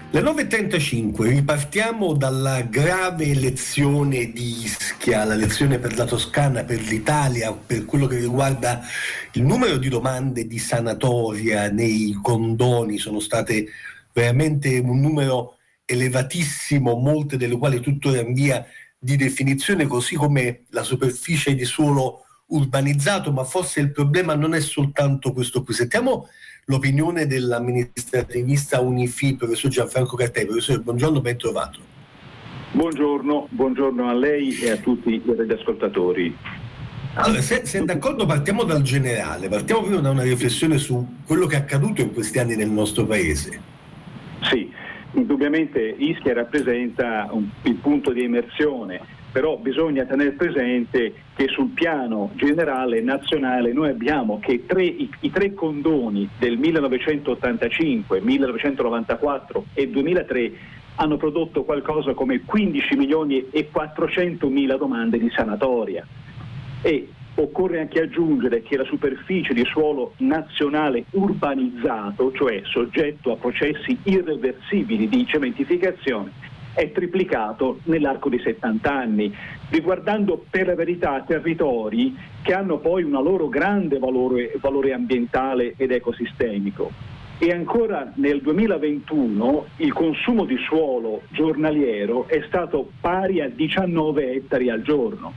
Le 9.35, ripartiamo dalla grave lezione di Ischia, la lezione per la Toscana, per l'Italia, per quello che riguarda il numero di domande di sanatoria nei condoni. Sono state veramente un numero elevatissimo, molte delle quali tuttora in via di definizione, così come la superficie di suolo urbanizzato, ma forse il problema non è soltanto questo qui. Sentiamo l'opinione dell'amministrativista Unifi, professor Gianfranco Cattei. Professore, buongiorno, ben trovato. Buongiorno a lei e a tutti i radioascoltatori. Allora, se è d'accordo, partiamo dal generale, partiamo proprio da una riflessione su quello che è accaduto in questi anni nel nostro paese. Sì, indubbiamente Ischia rappresenta il punto di emersione, però bisogna tenere presente che sul piano generale nazionale noi abbiamo che i tre condoni del 1985, 1994 e 2003 hanno prodotto qualcosa come 15 milioni e 400 mila domande di sanatoria. E occorre anche aggiungere che la superficie di suolo nazionale urbanizzato, cioè soggetto a processi irreversibili di cementificazione, è triplicato nell'arco di 70 anni, riguardando per la verità territori che hanno poi un loro grande valore ambientale ed ecosistemico. E ancora nel 2021 il consumo di suolo giornaliero è stato pari a 19 ettari al giorno.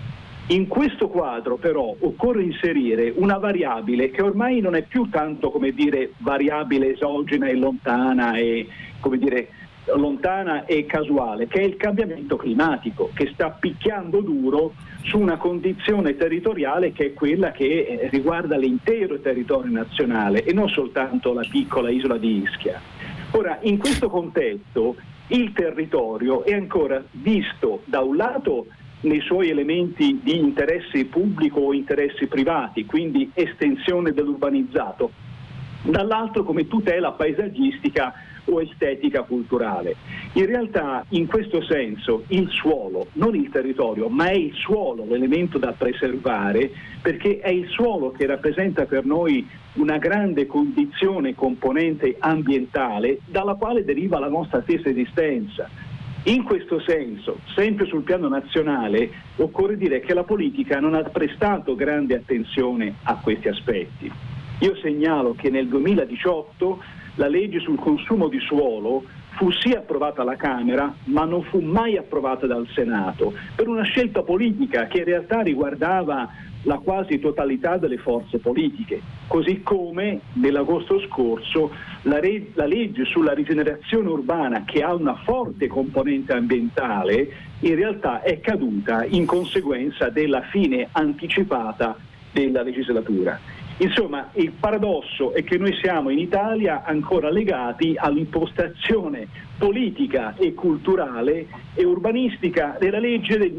In questo quadro però occorre inserire una variabile che ormai non è più tanto, come dire, variabile esogena e lontana e, come dire, lontana e casuale, che è il cambiamento climatico, che sta picchiando duro su una condizione territoriale che è quella che riguarda l'intero territorio nazionale e non soltanto la piccola isola di Ischia. Ora, in questo contesto il territorio è ancora visto da un lato nei suoi elementi di interesse pubblico o interessi privati, quindi estensione dell'urbanizzato, dall'altro come tutela paesaggistica o estetica culturale. In realtà, in questo senso, il suolo, non il territorio, ma è il suolo l'elemento da preservare, perché è il suolo che rappresenta per noi una grande condizione componente ambientale dalla quale deriva la nostra stessa esistenza. In questo senso, sempre sul piano nazionale, occorre dire che la politica non ha prestato grande attenzione a questi aspetti. Io segnalo che nel 2018 la legge sul consumo di suolo fu sì approvata alla Camera, ma non fu mai approvata dal Senato, per una scelta politica che in realtà riguardava la quasi totalità delle forze politiche, così come nell'agosto scorso la legge sulla rigenerazione urbana, che ha una forte componente ambientale, in realtà è caduta in conseguenza della fine anticipata della legislatura. Insomma, il paradosso è che noi siamo in Italia ancora legati all'impostazione politica e culturale e urbanistica della legge del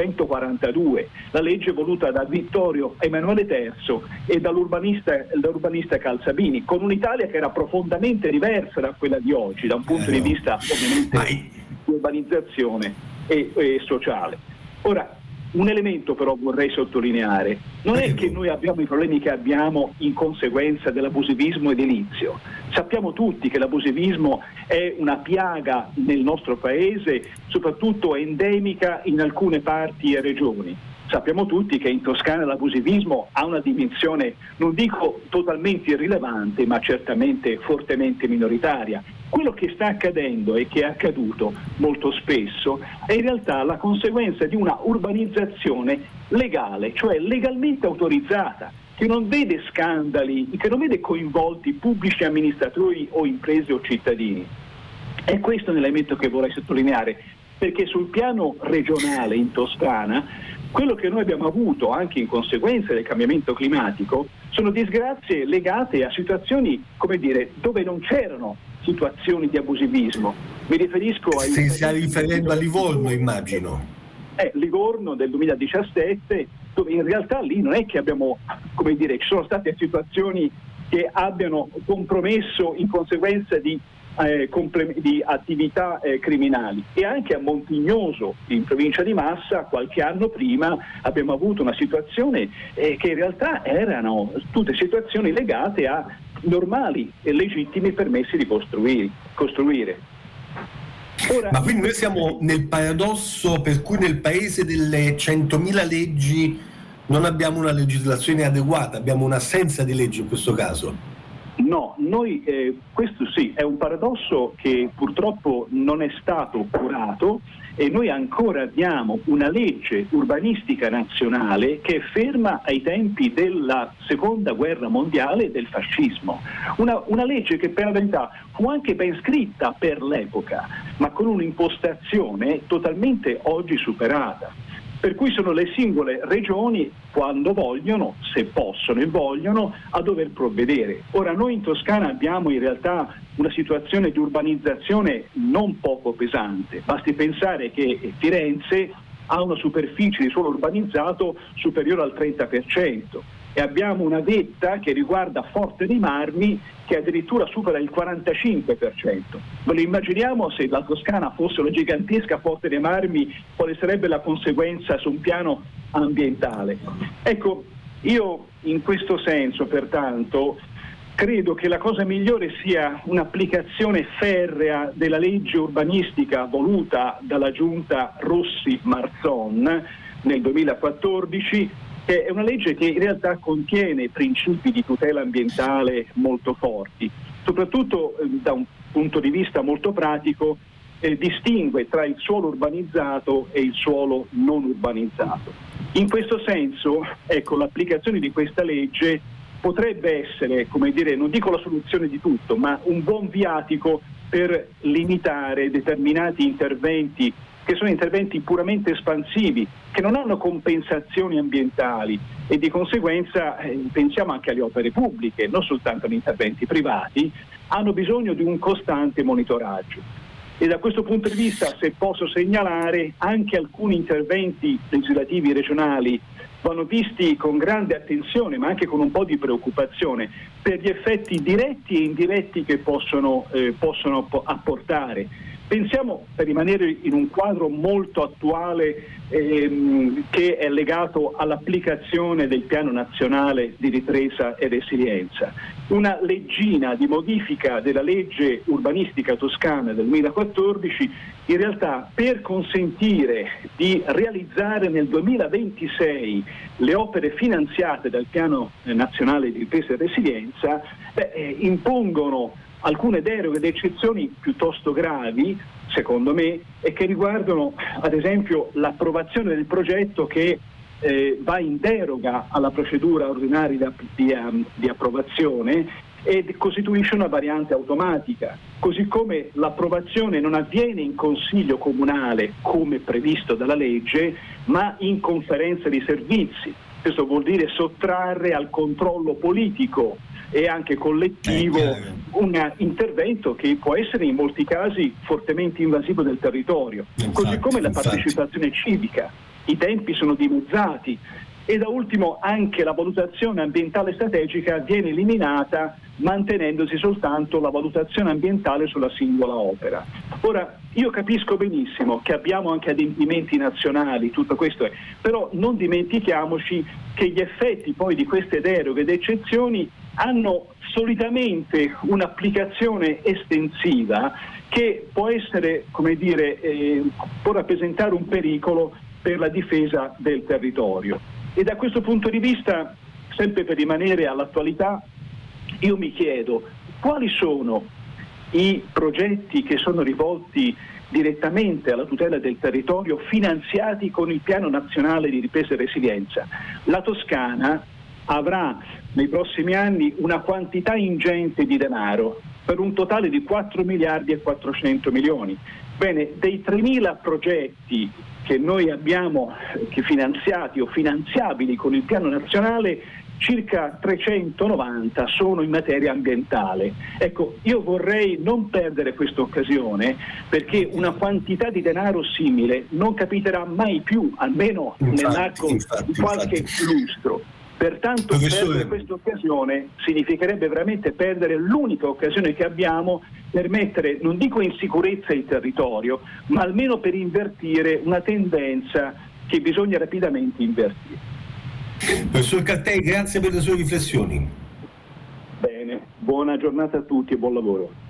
1942, la legge voluta da Vittorio Emanuele III e dall'urbanista Calzabini, con un'Italia che era profondamente diversa da quella di oggi, da un punto di vista ovviamente di urbanizzazione e sociale. Ora, un elemento però vorrei sottolineare: non è che noi abbiamo i problemi che abbiamo in conseguenza dell'abusivismo edilizio. Sappiamo tutti che l'abusivismo è una piaga nel nostro paese, soprattutto endemica in alcune parti e regioni. Sappiamo tutti che in Toscana l'abusivismo ha una dimensione, non dico totalmente irrilevante, ma certamente fortemente minoritaria. Quello che sta accadendo e che è accaduto molto spesso è in realtà la conseguenza di una urbanizzazione legale, cioè legalmente autorizzata, che non vede scandali, che non vede coinvolti pubblici amministratori o imprese o cittadini. E questo è un elemento che vorrei sottolineare, perché sul piano regionale in Toscana quello che noi abbiamo avuto anche in conseguenza del cambiamento climatico sono disgrazie legate a situazioni, come dire, dove non c'erano situazioni di abusivismo. Mi riferisco a... Si sta riferendo a Livorno, immagino. Livorno del 2017, dove in realtà lì non è che abbiamo, come dire, ci sono state situazioni che abbiano compromesso in conseguenza di attività criminali. E anche a Montignoso, in provincia di Massa, qualche anno prima abbiamo avuto una situazione che in realtà erano tutte situazioni legate a normali e legittimi permessi di costruire. Ma quindi noi siamo nel paradosso per cui nel paese delle 100.000 leggi non abbiamo una legislazione adeguata, abbiamo un'assenza di leggi in questo caso. No, noi questo sì, è un paradosso che purtroppo non è stato curato e noi ancora abbiamo una legge urbanistica nazionale che è ferma ai tempi della seconda guerra mondiale e del fascismo. Una legge che per la verità fu anche ben scritta per l'epoca, ma con un'impostazione totalmente oggi superata. Per cui sono le singole regioni, quando vogliono, se possono e vogliono, a dover provvedere. Ora noi in Toscana abbiamo in realtà una situazione di urbanizzazione non poco pesante. Basti pensare che Firenze ha una superficie di suolo urbanizzato superiore al 30% e abbiamo una vetta che riguarda Forte dei Marmi che addirittura supera il 45%. Ve lo immaginiamo se la Toscana fosse una gigantesca Forte dei Marmi, quale sarebbe la conseguenza su un piano ambientale? Ecco, io in questo senso, pertanto, credo che la cosa migliore sia un'applicazione ferrea della legge urbanistica voluta dalla giunta Rossi-Marzon nel 2014, che è una legge che in realtà contiene principi di tutela ambientale molto forti, soprattutto da un punto di vista molto pratico, distingue tra il suolo urbanizzato e il suolo non urbanizzato. In questo senso, ecco, l'applicazione di questa legge potrebbe essere, come dire, non dico la soluzione di tutto, ma un buon viatico per limitare determinati interventi che sono interventi puramente espansivi, che non hanno compensazioni ambientali e di conseguenza, pensiamo anche alle opere pubbliche, non soltanto agli interventi privati, hanno bisogno di un costante monitoraggio. E da questo punto di vista, se posso segnalare, anche alcuni interventi legislativi regionali vanno visti con grande attenzione, ma anche con un po' di preoccupazione, per gli effetti diretti e indiretti che possono apportare. Pensiamo, per rimanere in un quadro molto attuale che è legato all'applicazione del Piano Nazionale di Ripresa e Resilienza, una leggina di modifica della legge urbanistica toscana del 2014, in realtà per consentire di realizzare nel 2026 le opere finanziate dal Piano Nazionale di Ripresa e Resilienza, impongono alcune deroghe ed eccezioni piuttosto gravi, secondo me, e che riguardano ad esempio l'approvazione del progetto che va in deroga alla procedura ordinaria di approvazione e costituisce una variante automatica, così come l'approvazione non avviene in consiglio comunale come previsto dalla legge, ma in conferenza di servizi. Questo vuol dire sottrarre al controllo politico e anche collettivo un intervento che può essere in molti casi fortemente invasivo del territorio, così come la partecipazione civica. I tempi sono dimezzati e da ultimo anche la valutazione ambientale strategica viene eliminata, mantenendosi soltanto la valutazione ambientale sulla singola opera. Ora, io capisco benissimo che abbiamo anche adempimenti nazionali, tutto questo è, però non dimentichiamoci che gli effetti poi di queste deroghe ed eccezioni hanno solitamente un'applicazione estensiva che può essere, come dire, può rappresentare un pericolo per la difesa del territorio. E da questo punto di vista, sempre per rimanere all'attualità, io mi chiedo quali sono i progetti che sono rivolti direttamente alla tutela del territorio finanziati con il Piano Nazionale di Ripresa e Resilienza. La Toscana avrà nei prossimi anni una quantità ingente di denaro per un totale di 4 miliardi e 400 milioni. Bene, dei 3.000 progetti che noi abbiamo finanziati o finanziabili con il Piano Nazionale, circa 390 sono in materia ambientale. Ecco, io vorrei non perdere questa occasione perché una quantità di denaro simile non capiterà mai più, almeno nell'arco di qualche lustro. Pertanto perdere questa occasione significherebbe veramente perdere l'unica occasione che abbiamo per mettere, non dico in sicurezza il territorio, ma almeno per invertire una tendenza che bisogna rapidamente invertire. Professor Cattei, grazie per le sue riflessioni. Bene, buona giornata a tutti e buon lavoro.